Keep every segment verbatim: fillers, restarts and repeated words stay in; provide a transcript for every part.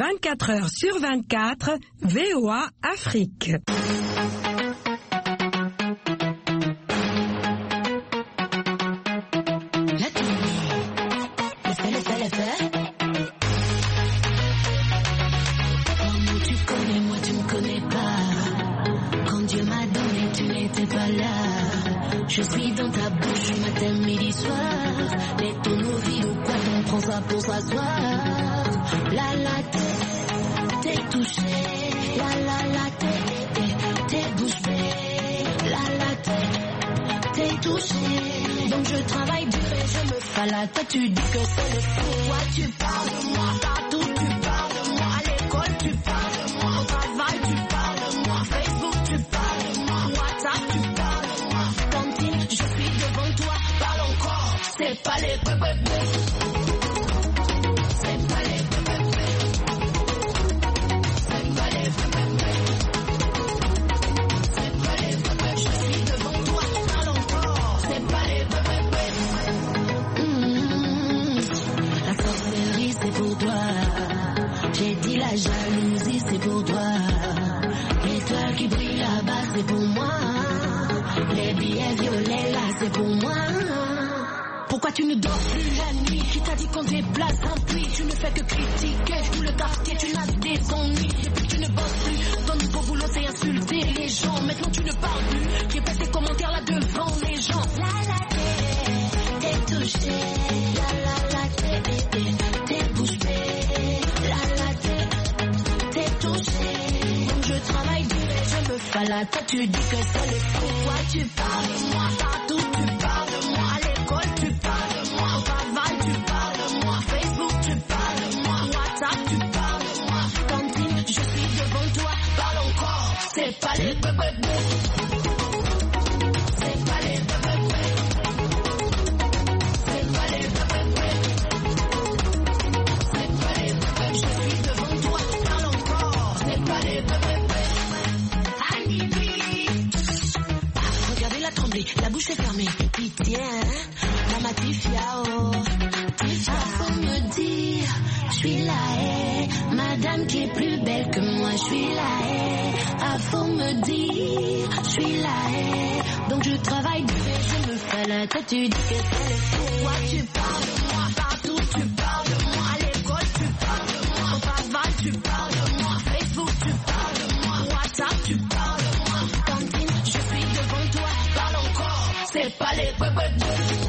vingt-quatre heures sur vingt-quatre, V O A Afrique. Je suis dans ta bouche matin, midi, soir. Les tonneaux vides ou quoi, on prend ça pour s'asseoir. La la t'es, t'es touché. La la la t'es, t'es, t'es bouche bée. La la t'es, t'es touché. Donc je travaille dur et je me fala. Toi tu dis que c'est le fou. Toi tu parles de moi, partout tu parles de moi. À l'école tu parles de moi, au travail tu parles de moi. Facebook tu parles de moi, WhatsApp tu parles. C'est pas les bébés. C'est pas les bébés. C'est pas les bébés. C'est pas les bébés. Je suis devant toi, parle encore. C'est pas les bébés. Mmh. La sorcellerie c'est pour toi. J'ai dit la jalousie c'est pour toi. L'étoile qui brille là-bas c'est pour moi. Les billets violets là c'est pour moi. Pourquoi tu ne dors plus la nuit? Qui t'a dit qu'on déplace un puits? Tu ne fais que critiquer tout le quartier, tu n'as des ennuis. Et puis tu ne bosses plus, ton nouveau boulot c'est insulter les gens. Maintenant tu ne parles plus, qui fait tes commentaires là devant les gens. La la t'es, t'es touché. La la la t'es, t'es bouche bée. La la t'es, t'es touché. Donc je travaille dur et je me fala. Toi tu dis que c'est le fou. Toi tu parles de moi, partout tu parles de moi. À l'école tu parles de moi, au travail tu parles de moi. Facebook tu parles de moi, WhatsApp tu parles de moi. Cantine, je suis devant toi, parle encore. C'est pas les bébés. C'est pas les bébés. C'est pas les bébés. C'est pas les bébés. Je suis devant toi, parle encore. C'est pas les bébés. Regardez la tremblée, la bouche est fermée. Pitié, hein? Mama Tifia, oh. Tifia, faut me dire, je suis la haie. Madame qui est plus belle que moi, je suis la haie. Ah, faut me dire, je suis la haie. Donc je travaille dur et je me fais la tête. Tu dis que c'est le fou. Toi, tu parles de moi, partout tu parles de moi. À l'école, tu parles de moi. Au travail, tu parles de moi. Facebook, tu parles de moi. WhatsApp, tu parles de moi. Cantine, je suis devant toi, parle encore. C'est pas les bébés.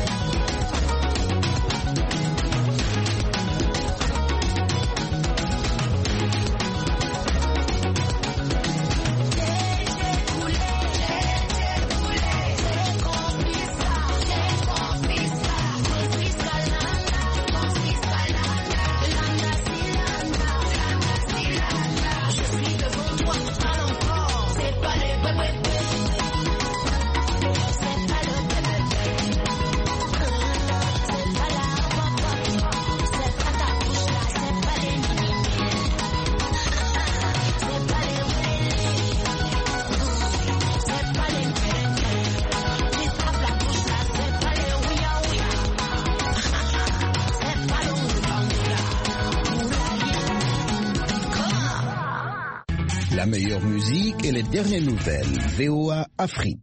La meilleure musique et les dernières nouvelles. V O A Afrique.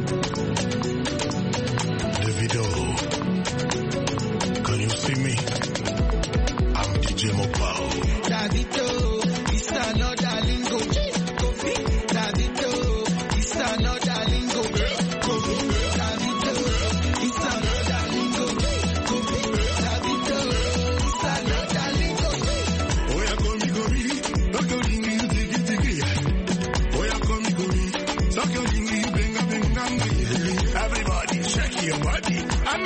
Davido, can you see me? I'm D J Mopao. Davido, it's another lingo. Davido, it's another lingo. Davido, it's another lingo. Davido, it's another lingo. Oh yeah, come me go me, don't go ring me, tiki tiki. Oh yeah, come me go me, suck your ring me, bang bang bang. Everybody shake your body. I'm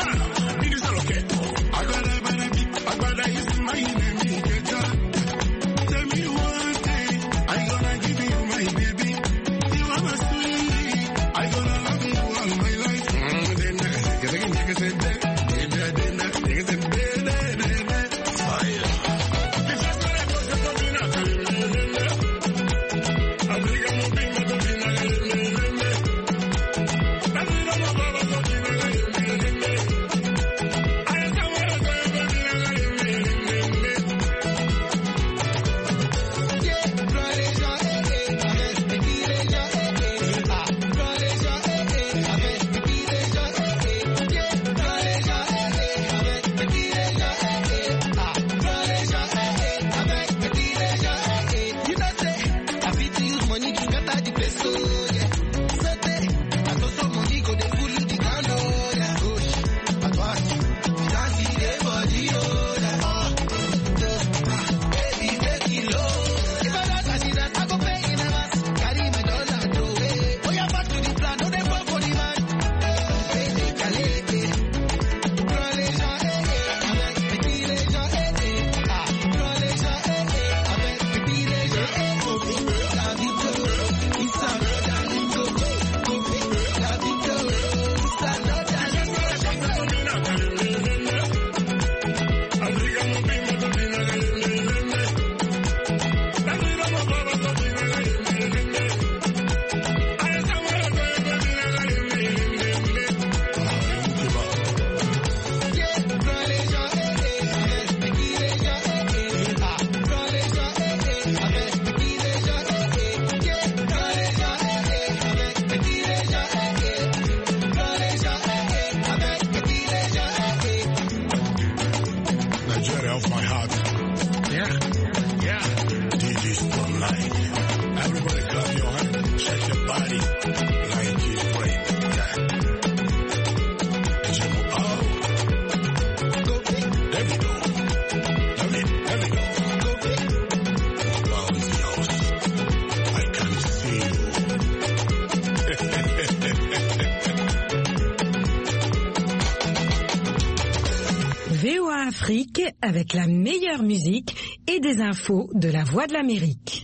tonight. Everybody clap your hands, shake your body like you break that. Oh, there we go. Let me, let me go. Love is yours. I can see you. V O A Afrique avec la meilleure musique et des infos de la Voix de l'Amérique.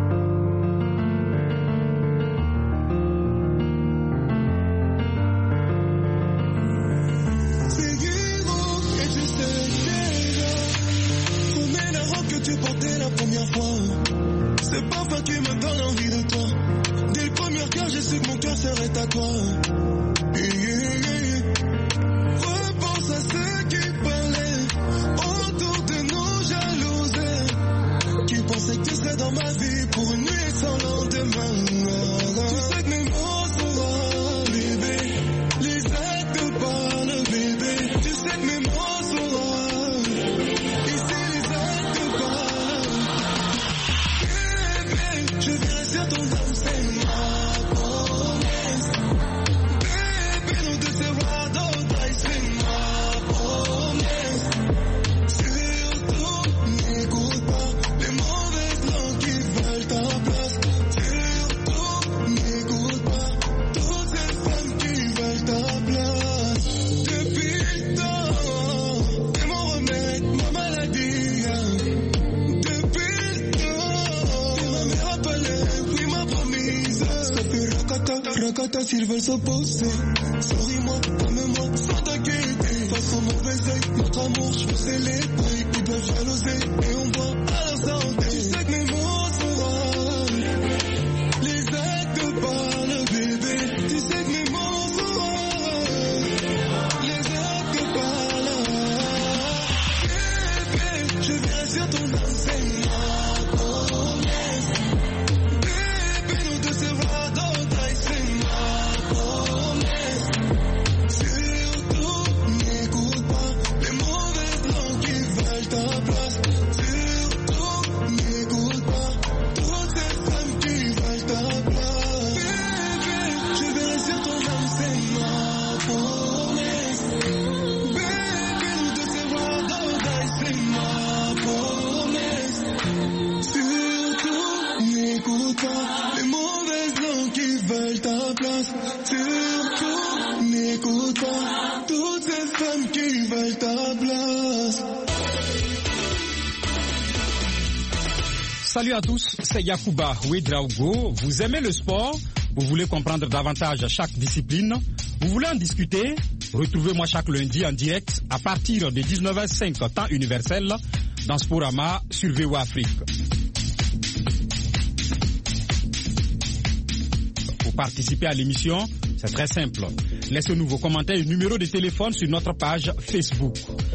Tu portais la première fois, c'est parfum qui me donne envie de toi. Dès le premier cœur, j'ai su que mon cœur serait à toi. Yeah, yeah, yeah. Repense à ceux qui parlaient autour de nous jalousés, qui pensaient que tu serais dans ma vie pour une nuit sans lendemain. Tu sais que mes mots sont rares, bébé. Les actes parlent, bébé. Tu sais que mes mots sont rares. Ici les actes parlent. Bébé, je verrai sur ton âme, c'est ma promesse. Bébé, nous deux c'est ride or die, c'est ma promesse. Surtout, n'écoute pas les mauvaises langues qui veulent ta place. Surtout, n'écoute pas toutes ces femmes qui veulent ta place. Depuis le temps, t'es mon remède, ma maladie. Depuis le temps, t'es ma mère appelée, puis ma promise. Ça fait rakata, rakata s'ils veulent s'opposer. Souris-moi, aime-moi, sans t'inquiéter. Face au mauvais œil, notre amour, je veux célébrer. Ils peuvent jalouser, et on voit à leur santé. Tu sais que mes mots sont rares. Les actes parlent, bébé. Tu sais que mes mots sont rares. Les actes parlent. Bébé, je verrai sur ton âme, c'est ma promesse. Bébé, nous deux c'est ride or die, c'est ma promesse. Surtout, n'écoute pas les mauvaises langues qui veulent ta place. Surtout, n'écoute pas toutes ces femmes qui veulent ta place. Bébé, je verrai sur ton âme, c'est ma promesse. Bébé, nous deux c'est ride or die, c'est ma promesse. Surtout, n'écoute pas les mauvaises langues qui veulent ta place. Surtout, n'écoute pas toutes ces femmes qui veulent ta place. Salut à tous, c'est Yacouba Ouedraogo. Vous aimez le sport? Vous voulez comprendre davantage chaque discipline? Vous voulez en discuter? Retrouvez-moi chaque lundi en direct à partir de dix-neuf heures cinq temps universel dans Sporama sur V O A Afrique. Pour participer à l'émission, c'est très simple. Laissez-nous vos commentaires et numéros de téléphone sur notre page Facebook.